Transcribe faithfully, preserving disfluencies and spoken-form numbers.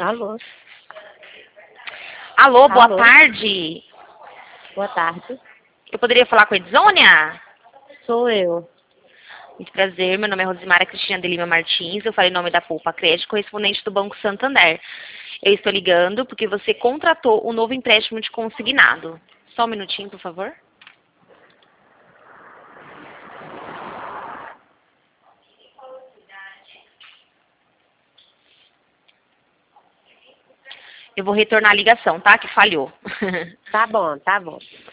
Alô? Alô, boa Alô? tarde. Boa tarde. Eu poderia falar com a Edsônia? Sou eu. Muito prazer, meu nome é Rosimara Cristina de Lima Martins, eu falei em nome da Poupa Crédito, correspondente do Banco Santander. Eu estou ligando porque você contratou um novo empréstimo de consignado. Só um minutinho, por favor. Eu vou retornar a ligação, tá? Que falhou. Tá bom, tá bom.